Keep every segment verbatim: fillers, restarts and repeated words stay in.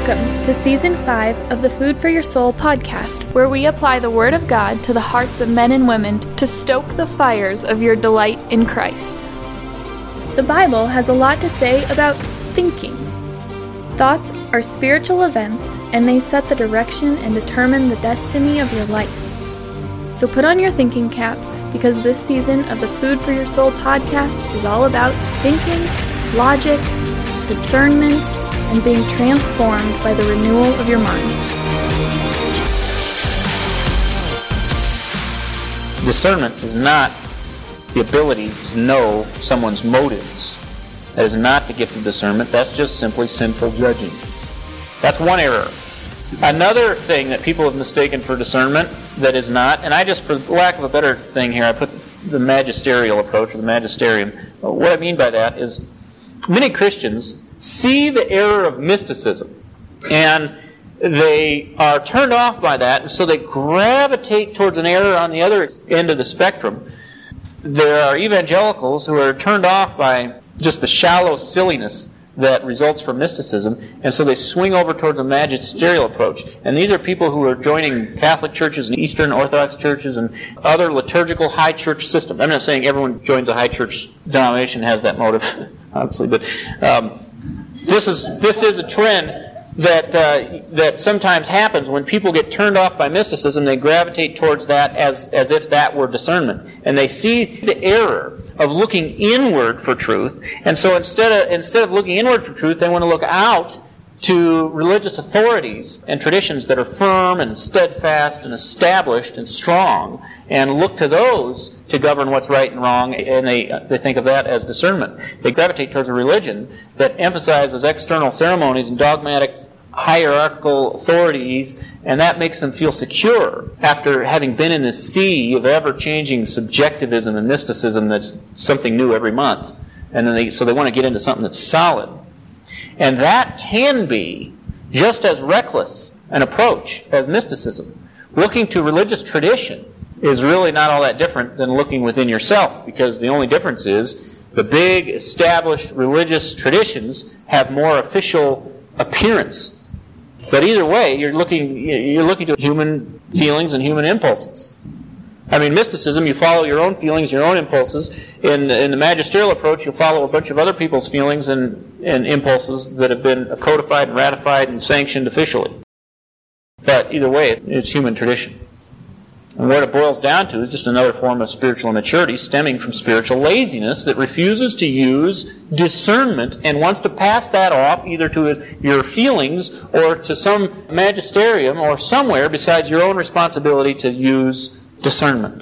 Welcome to Season five of the Food for Your Soul podcast, where we apply the Word of God to the hearts of men and women to stoke the fires of your delight in Christ. The Bible has a lot to say about thinking. Thoughts are spiritual events, and they set the direction and determine the destiny of your life. So put on your thinking cap, because this season of the Food for Your Soul podcast is all about thinking, logic, discernment, and being transformed by the renewal of your mind. Discernment is not the ability to know someone's motives. That is not the gift of discernment. That's just simply sinful judging. That's one error. Another thing that people have mistaken for discernment that is not, and I just, for lack of a better thing here, I put the magisterial approach, or the magisterium. What I mean by that is many Christians see the error of mysticism, and they are turned off by that, and so they gravitate towards an error on the other end of the spectrum. There are evangelicals who are turned off by just the shallow silliness that results from mysticism, and so they swing over towards a magisterial approach. And these are people who are joining Catholic churches and Eastern Orthodox churches and other liturgical high church systems. I'm not saying everyone who joins a high church denomination has that motive, obviously, but um, this is this is a trend that uh, that sometimes happens when people get turned off by mysticism. They gravitate towards that as as if that were discernment, and they see the error of looking inward for truth, and so instead of instead of looking inward for truth, they want to look out to religious authorities and traditions that are firm and steadfast and established and strong, and look to those to govern what's right and wrong, and they they think of that as discernment. They gravitate towards a religion that emphasizes external ceremonies and dogmatic hierarchical authorities, and that makes them feel secure after having been in the sea of ever-changing subjectivism and mysticism that's something new every month. And then they, so they want to get into something that's solid. And that can be just as reckless an approach as mysticism. Looking to religious tradition is really not all that different than looking within yourself, because the only difference is the big established religious traditions have more official appearance. But either way, you're looking you're looking to human feelings and human impulses. I mean, mysticism, you follow your own feelings, your own impulses. In, in the magisterial approach, you'll follow a bunch of other people's feelings and, and impulses that have been codified and ratified and sanctioned officially. But either way, it's human tradition. And what it boils down to is just another form of spiritual immaturity stemming from spiritual laziness that refuses to use discernment and wants to pass that off either to your feelings or to some magisterium or somewhere besides your own responsibility to use discernment.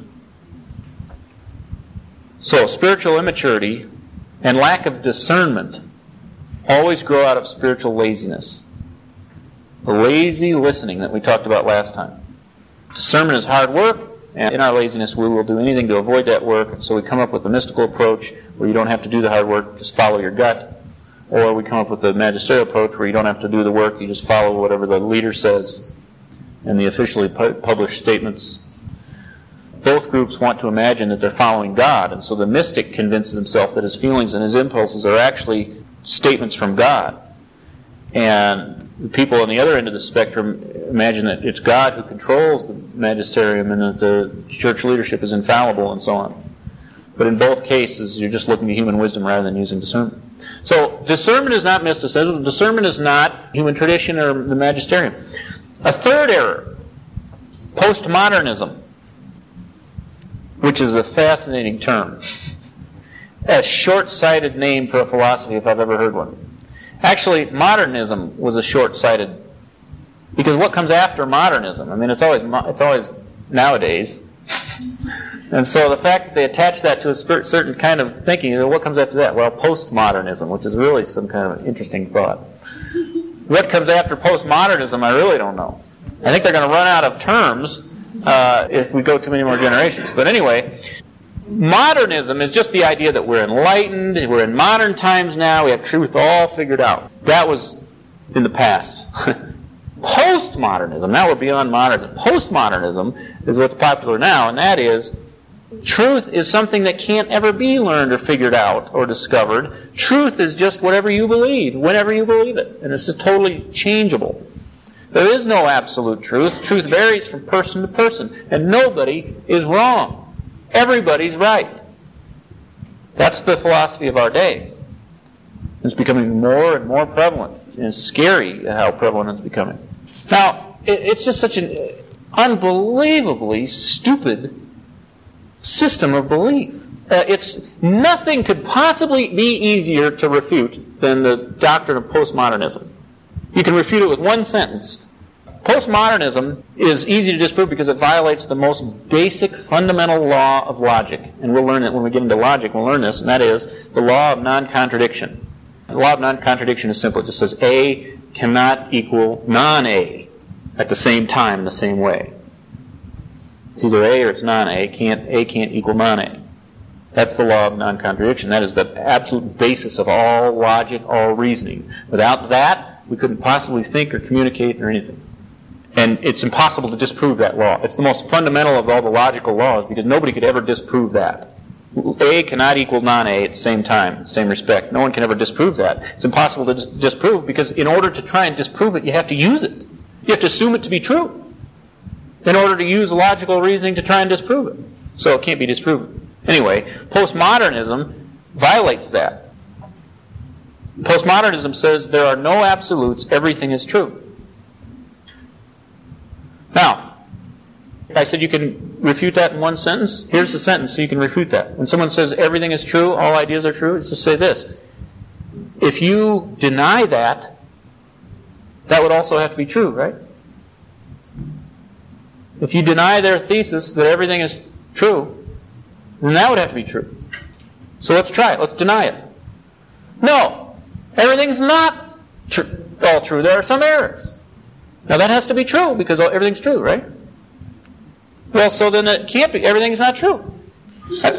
So spiritual immaturity and lack of discernment always grow out of spiritual laziness. The lazy listening that we talked about last time. Discernment is hard work, and in our laziness we will do anything to avoid that work, so we come up with a mystical approach where you don't have to do the hard work, just follow your gut. Or we come up with the magisterial approach where you don't have to do the work, you just follow whatever the leader says in the officially pu- published statements. Both groups want to imagine that they're following God, and so the mystic convinces himself that his feelings and his impulses are actually statements from God. And the people on the other end of the spectrum imagine that it's God who controls the magisterium and that the church leadership is infallible and so on. But in both cases, you're just looking to human wisdom rather than using discernment. So discernment is not mysticism. Discernment is not human tradition or the magisterium. A third error, postmodernism, which is a fascinating term. A short-sighted name for a philosophy if I've ever heard one. Actually, modernism was a short-sighted, because what comes after modernism? I mean, it's always it's always nowadays. And so the fact that they attach that to a certain kind of thinking, what comes after that? Well, postmodernism, which is really some kind of interesting thought. What comes after postmodernism, I really don't know. I think they're going to run out of terms uh, if we go too many more generations. But anyway, modernism is just the idea that we're enlightened, we're in modern times now, we have truth all figured out. That was in the past. Postmodernism, now we're beyond modernism. Postmodernism is what's popular now, and that is Truth is something that can't ever be learned or figured out or discovered. Truth is just whatever you believe, whenever you believe it. And it's just totally changeable. There is no absolute truth. Truth varies from person to person. And nobody is wrong. Everybody's right. That's the philosophy of our day. It's becoming more and more prevalent. And it's scary how prevalent it's becoming. Now, it's just such an unbelievably stupid system of belief. Uh, it's nothing could possibly be easier to refute than the doctrine of postmodernism. You can refute it with one sentence. Postmodernism is easy to disprove because it violates the most basic fundamental law of logic. And we'll learn it when we get into logic. We'll learn this, and that is the law of non-contradiction. The law of non-contradiction is simple. It just says A cannot equal non-A at the same time in the same way. It's either A or it's non-A. Can't, A can't equal non-A. That's the law of non-contradiction. That is the absolute basis of all logic, all reasoning. Without that, we couldn't possibly think or communicate or anything. And it's impossible to disprove that law. It's the most fundamental of all the logical laws because nobody could ever disprove that. A cannot equal non-A at the same time, same respect. No one can ever disprove that. It's impossible to dis- disprove because in order to try and disprove it, you have to use it. You have to assume it to be true in order to use logical reasoning to try and disprove it. So it can't be disproven. Anyway, postmodernism violates that. Postmodernism says there are no absolutes, everything is true. Now, I said you can refute that in one sentence. Here's the sentence so you can refute that. When someone says everything is true, all ideas are true, it's just say this. If you deny that, that would also have to be true, right? If you deny their thesis that everything is true, then that would have to be true. So let's try it. Let's deny it. No, everything's not tr- all true. There are some errors. Now that has to be true because everything's true, right? Well, so then it can't be. Everything's not true. Let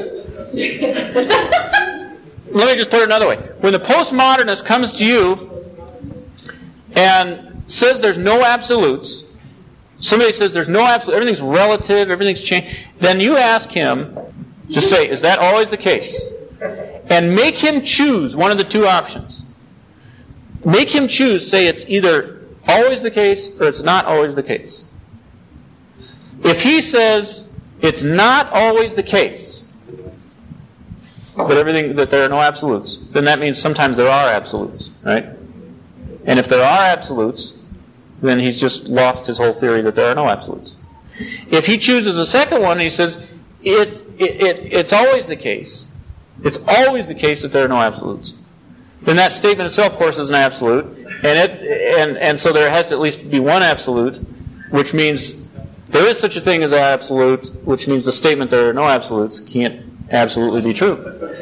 me just put it another way. When the postmodernist comes to you and says there's no absolutes, somebody says there's no absolute, everything's relative, everything's changed, then you ask him, just say, is that always the case? And make him choose one of the two options. Make him choose, say it's either always the case or it's not always the case. If he says it's not always the case, but everything that there are no absolutes, then that means sometimes there are absolutes, right? And if there are absolutes, then he's just lost his whole theory that there are no absolutes. If he chooses a second one and he says it, it, it it's always the case, it's always the case that there are no absolutes, then that statement itself, of course, is an absolute, and it and and so there has to at least be one absolute, which means there is such a thing as an absolute, which means the statement there are no absolutes can't absolutely be true.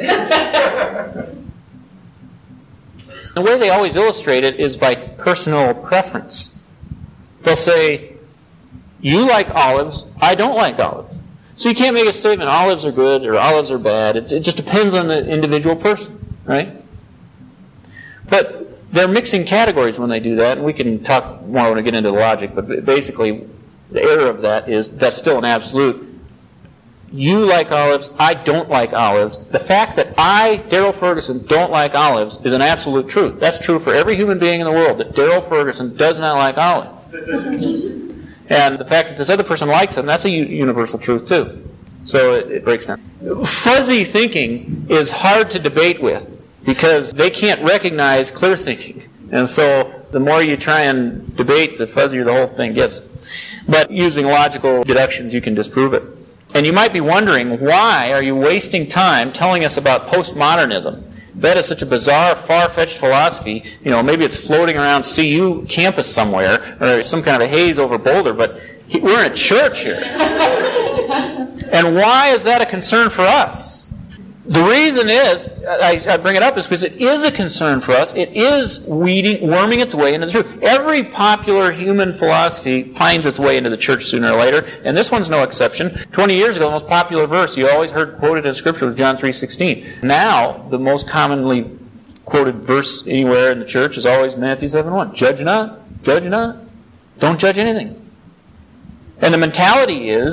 The way they always illustrate it is by personal preference. They'll say, you like olives, I don't like olives. So you can't make a statement, olives are good or olives are bad. It's, it just depends on the individual person, right? But they're mixing categories when they do that, and we can talk more when we get into the logic, but basically the error of that is that's still an absolute. You like olives, I don't like olives. The fact that I, Darrell Ferguson, don't like olives is an absolute truth. That's true for every human being in the world, that Darrell Ferguson does not like olives. And the fact that this other person likes them, that's a u- universal truth too. So it, it breaks down. Fuzzy thinking is hard to debate with because they can't recognize clear thinking. And so the more you try and debate, the fuzzier the whole thing gets. But using logical deductions, you can disprove it. And you might be wondering, why are you wasting time telling us about postmodernism? That is such a bizarre, far-fetched philosophy. You know, maybe it's floating around C U campus somewhere, or some kind of a haze over Boulder, but we're in a church here. And why is that a concern for us? The reason is, I, I bring it up, is because it is a concern for us. It is weeding, worming its way into the truth. Every popular human philosophy finds its way into the church sooner or later, and this one's no exception. Twenty years ago, the most popular verse you always heard quoted in Scripture was John three sixteen. Now, the most commonly quoted verse anywhere in the church is always Matthew seven one. Judge not, judge not, don't judge anything. And the mentality is,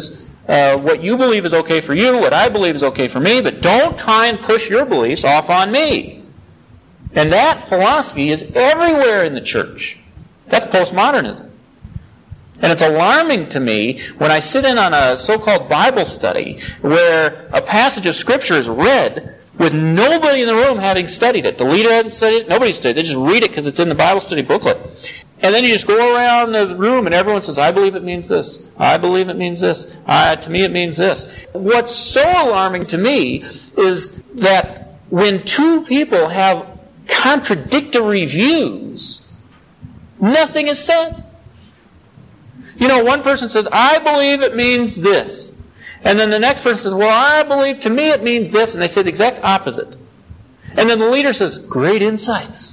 uh, what you believe is okay for you, what I believe is okay for me, but don't try and push your beliefs off on me. And that philosophy is everywhere in the church. That's postmodernism. And it's alarming to me when I sit in on a so-called Bible study where a passage of Scripture is read with nobody in the room having studied it. The leader hasn't studied it. Nobody studied it. They just read it because it's in the Bible study booklet. And then you just go around the room and everyone says, I believe it means this. I believe it means this. I, to me it means this. What's so alarming to me is that when two people have contradictory views, nothing is said. You know, one person says, I believe it means this. And then the next person says, well, I believe, to me it means this. And they say the exact opposite. And then the leader says, great insights.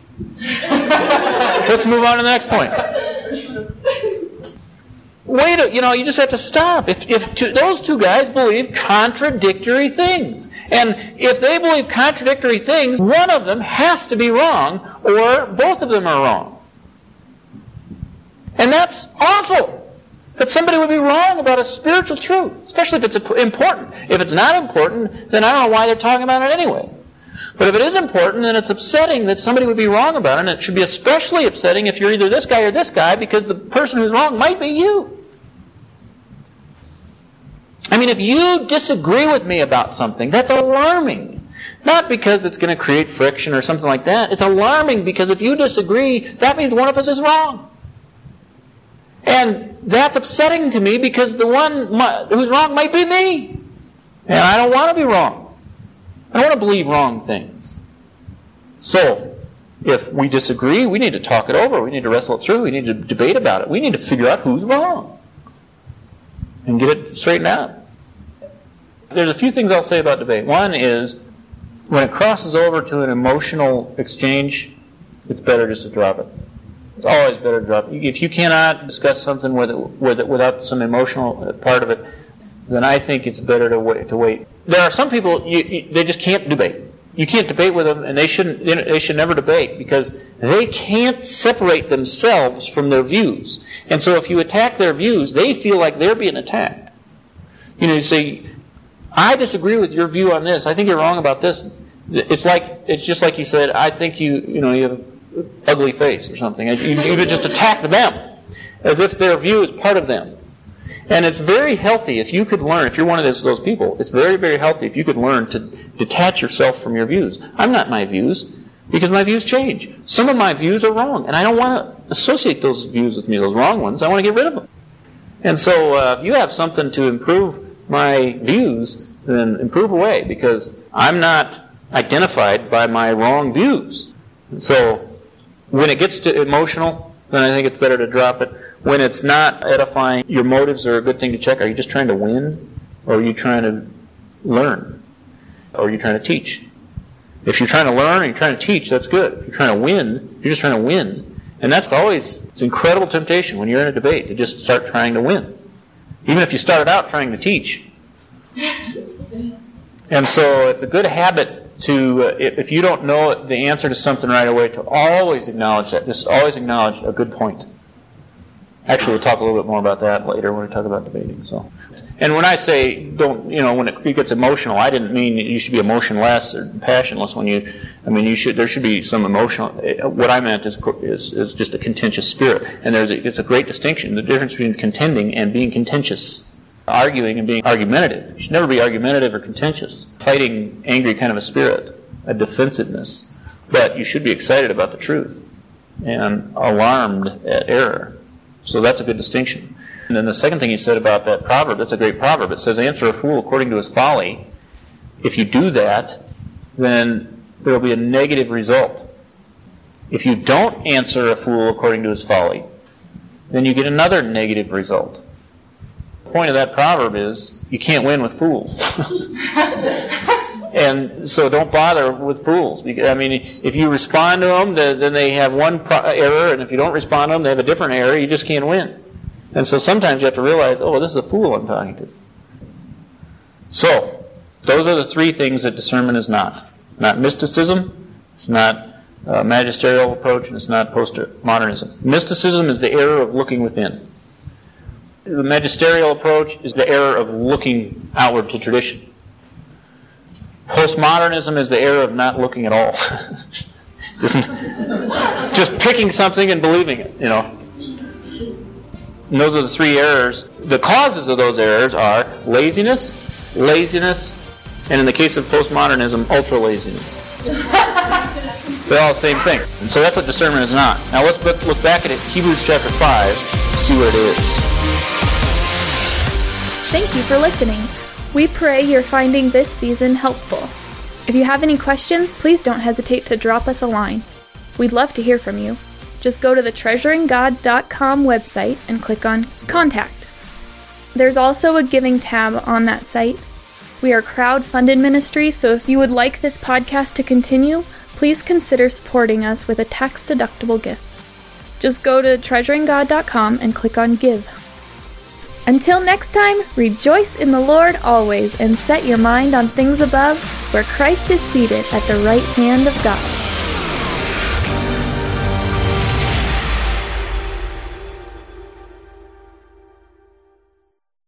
Let's move on to the next point. Wait, a, you know, you just have to stop. If, if two, those two guys believe contradictory things, and if they believe contradictory things, one of them has to be wrong, or both of them are wrong. And that's awful. That somebody would be wrong about a spiritual truth, especially if it's important. If it's not important, then I don't know why they're talking about it anyway. But if it is important, then it's upsetting that somebody would be wrong about it, and it should be especially upsetting if you're either this guy or this guy, because the person who's wrong might be you. I mean, if you disagree with me about something, that's alarming. Not because it's going to create friction or something like that. It's alarming because if you disagree, that means one of us is wrong. And that's upsetting to me because the one who's wrong might be me. And I don't want to be wrong. I don't want to believe wrong things. So, if we disagree, we need to talk it over. We need to wrestle it through. We need to debate about it. We need to figure out who's wrong and get it straightened out. There's a few things I'll say about debate. One is, when it crosses over to an emotional exchange, it's better just to drop it. It's always better to drop it. If you cannot discuss something with it, with it without some emotional part of it, then I think it's better to wait. To wait. There are some people you, you, they just can't debate. You can't debate with them, and they shouldn't. They should never debate because they can't separate themselves from their views. And so, if you attack their views, they feel like they're being attacked. You know, you say, "I disagree with your view on this. I think you're wrong about this." It's like it's just like you said. I think you you know you have an ugly face or something. You, you just attack them as if their view is part of them. And it's very healthy if you could learn, if you're one of those, those people, it's very, very healthy if you could learn to detach yourself from your views. I'm not my views, because my views change. Some of my views are wrong, and I don't want to associate those views with me, those wrong ones. I want to get rid of them. And so uh, if you have something to improve my views, then improve away, because I'm not identified by my wrong views. And so when it gets to emotional, then I think it's better to drop it. When it's not edifying, your motives are a good thing to check. Are you just trying to win? Or are you trying to learn? Or are you trying to teach? If you're trying to learn and you're trying to teach, that's good. If you're trying to win, you're just trying to win. And that's always, it's an incredible temptation when you're in a debate to just start trying to win. Even if you started out trying to teach. And so it's a good habit to, uh, if you don't know the answer to something right away, to always acknowledge that. Just always acknowledge a good point. Actually, we'll talk a little bit more about that later when we talk about debating. So, and when I say don't, you know, when it gets emotional, I didn't mean you should be emotionless or passionless when you. I mean, you should. There should be some emotional. What I meant is is, is just a contentious spirit, and there's a, it's a great distinction. The difference between contending and being contentious, arguing and being argumentative. You should never be argumentative or contentious. Fighting angry kind of a spirit, a defensiveness, but you should be excited about the truth and alarmed at error. So that's a good distinction. And then the second thing he said about that proverb, that's a great proverb. It says, answer a fool according to his folly. If you do that, then there will be a negative result. If you don't answer a fool according to his folly, then you get another negative result. The point of that proverb is, you can't win with fools. And so don't bother with fools. I mean, if you respond to them, then they have one error, and if you don't respond to them, they have a different error. You just can't win. And so sometimes you have to realize, oh, this is a fool I'm talking to. So, those are the three things that discernment is not. Not mysticism, it's not a magisterial approach, and it's not postmodernism. Mysticism is the error of looking within. The magisterial approach is the error of looking outward to tradition. Postmodernism is the error of not looking at all. Just picking something and believing it, you know. And those are the three errors. The causes of those errors are laziness, laziness, and in the case of postmodernism, ultra-laziness. They're all the same thing. And so that's what discernment is not. Now let's look back at it, Hebrews chapter five, to see what it is. Thank you for listening. We pray you're finding this season helpful. If you have any questions, please don't hesitate to drop us a line. We'd love to hear from you. Just go to the treasuring god dot com website and click on Contact. There's also a giving tab on that site. We are a crowd-funded ministry, so if you would like this podcast to continue, please consider supporting us with a tax-deductible gift. Just go to treasuring god dot com and click on Give. Until next time, rejoice in the Lord always and set your mind on things above, where Christ is seated at the right hand of God.